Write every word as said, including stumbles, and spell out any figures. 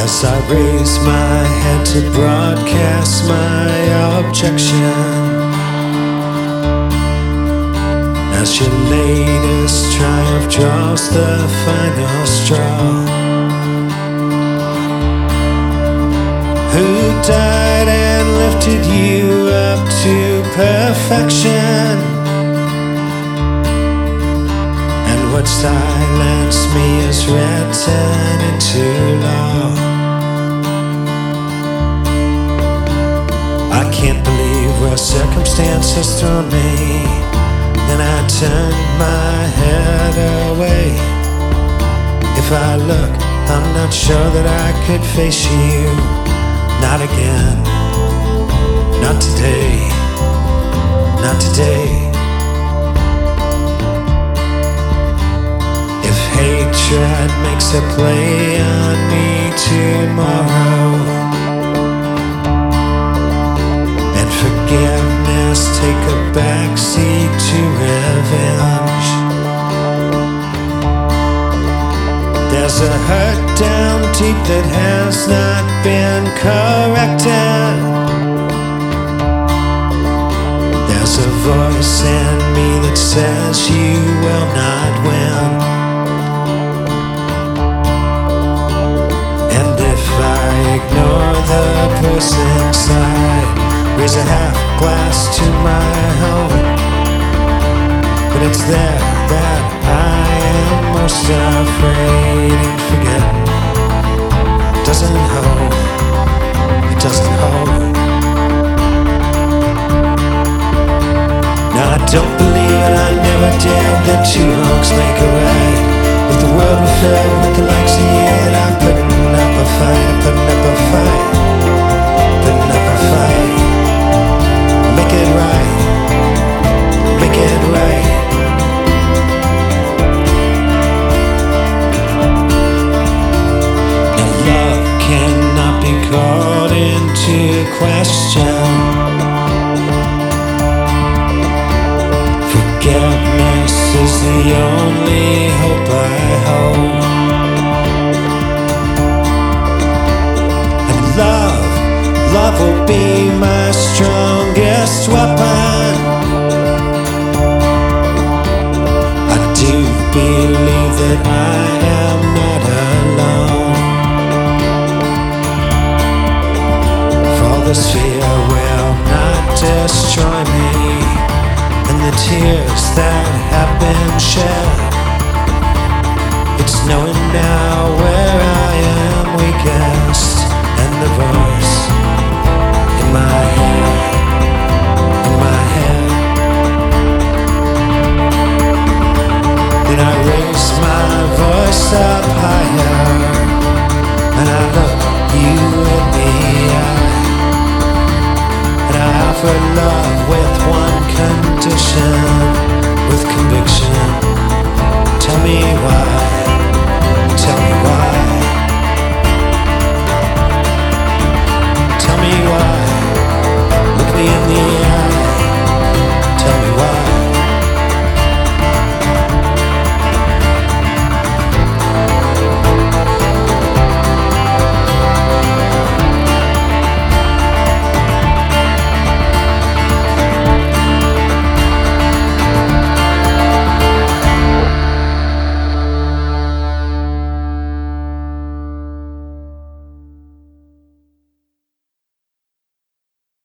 As I raise my head to broadcast my objection, as your latest triumph draws the final straw, who died and lifted you up to perfection, and what silenced me is written into law. I can't believe where circumstance has thrown me, and I turn my head away. If I look, I'm not sure that I could face you. Not again, not today, not today. If hatred makes a play on me tomorrow, forgiveness take a backseat to revenge, there's a hurt down deep that has not been corrected. There's a voice in me that says you will not win. And if I ignore the person inside, raise a half glass to my home, but it's there that I am most afraid and forget. It doesn't hold, it doesn't hold. Now I don't believe and I never did that two wrongs make a right. If the world were filled with the likes of you, that I'm putting up a fight, I'm putting up a fight, putting up a fight. Make it right, make it right. And love cannot be called into question. Forgiveness is the only hope I hold. And love, love will be my strongest weapon. I do believe that I am not alone. For this fear will not destroy me, and the tears that have been shed, it's knowing now where I am weakest, and the voice in my head, in my head. Then I raise my voice up higher, and I look you in the eye, and I offer love with one condition, with conviction. Tell me